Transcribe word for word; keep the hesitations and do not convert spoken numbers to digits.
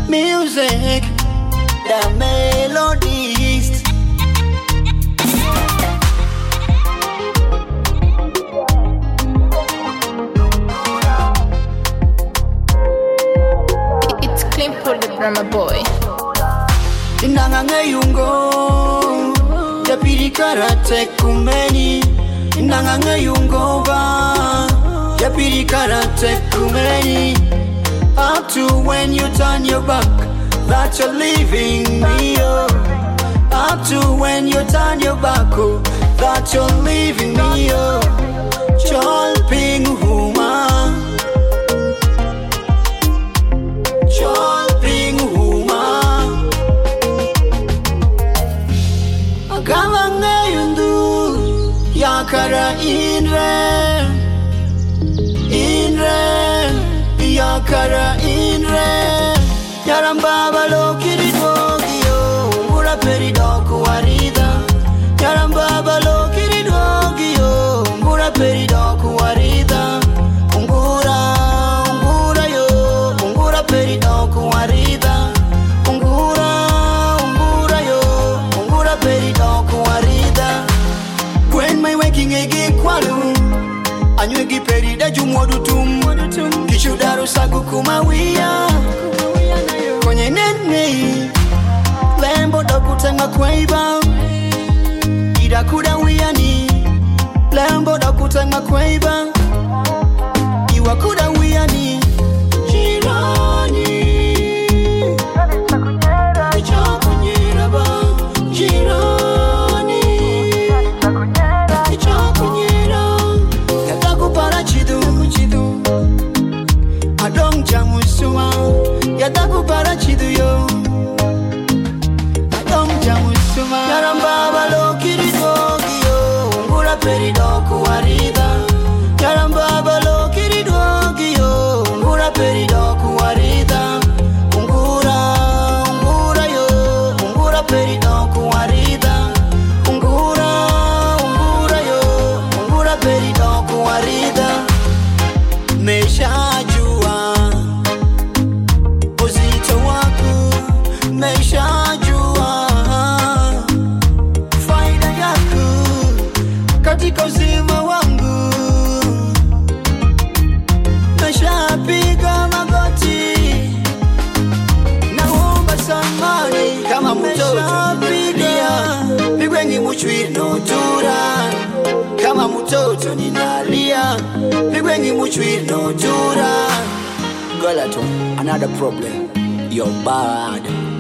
Music, the melodies. It's clean for the drama boy. Inanganga yungo, yapiri karate kumeni. Inanganga yungo ba, yapiri karate kumeni. Up to when you turn your back, that you're leaving me, oh. Up to when you turn your back, oh, that you're leaving me, oh. Cholping huma, cholping huma. Agamanga yundu, yakara inre, inre. Yakara inre Yaramba balo kiridogio Ngura peridoku warida Yaramba balo kiridogio Ngura peridoku warida Ungura, ungura yo Ungura peridoku warida Ungura, ungura yo Ungura peridoku warida When my waking again kwalu Anywegi perida jumodu tum Kishudaru sagu kumawia Kwenye nene Lembo dokutanga kweiba Ida kuda wiyani Lembo dokutanga kweiba Iwa kuda wiyani Jirani Icha kunyera ba Jirani Icha kunyera Yataku para chidu chidu Adong jamusuma Yataku para chidu yo Adong jamusuma Yaramba balo kiridogi yo Ngura peridoku warida Yaramba balo kiridogi yo Ngura peridoku warida Ungura, ungura yo Ungura peridoku warida Ungura, ungura yo Ungura peridoku warida Mesha katika uzima wangu nashapiga magoti naomba samani kama mtoto piga pigweni muchwiri notura kama mtoto ninalia pigweni muchwiri notura Galato, another problem, you're bad.